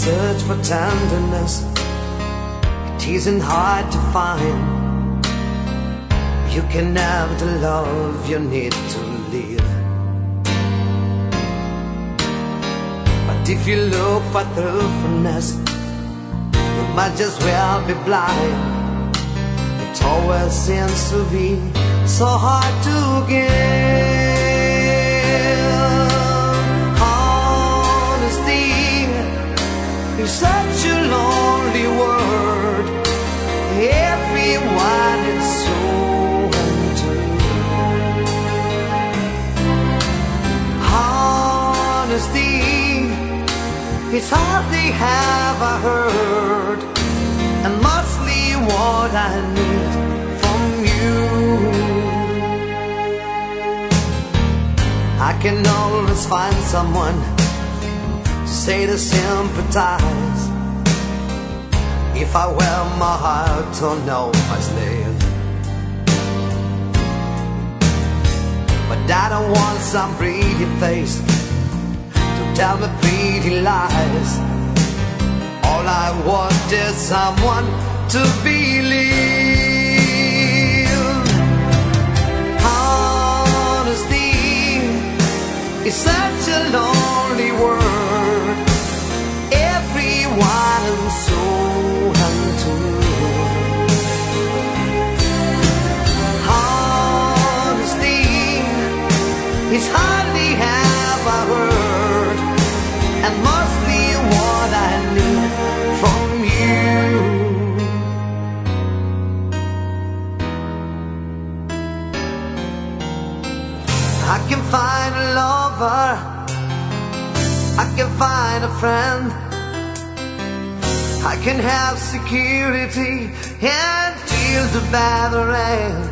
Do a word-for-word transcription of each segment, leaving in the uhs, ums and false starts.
search for tenderness, it isn't hard to find. You can have the love you need to live. But if you look for truthfulness, you might just well be blind. It always seems to be so hard to give. Honesty is such a lonely word. Everyone is so untrue. Honesty is hardly have I heard, and mostly what I need from you. I can always find someone to say to sympathize, if I wear my heart or know my slave. But I don't want some pretty face to tell me pretty lies. All I want is someone to believe. Honesty is such a lonely word. Everyone's so untrue. Honesty is hardly have I heard, and mostly what I need from you. I can find a lover, I can find a friend, I can have security until the battle ends.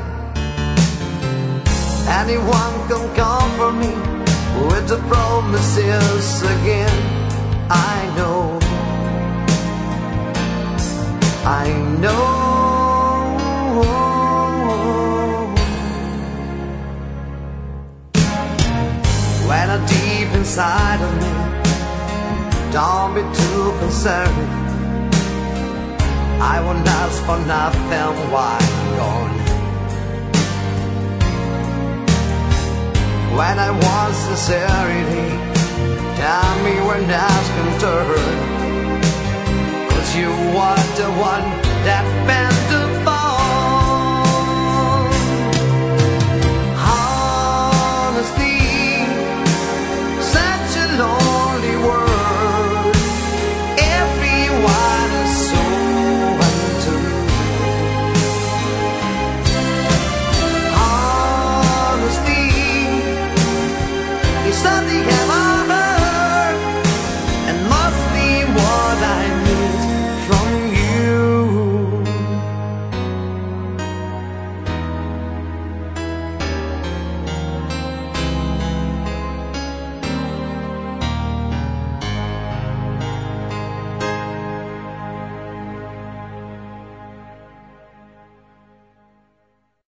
Anyone can come for me with the promises again. I know, I know. When I'm deep inside of me, don't be too concerned. I won't ask for nothing while I'm gone. When I want sincerity, tell me when I can turn, 'cause you are the one that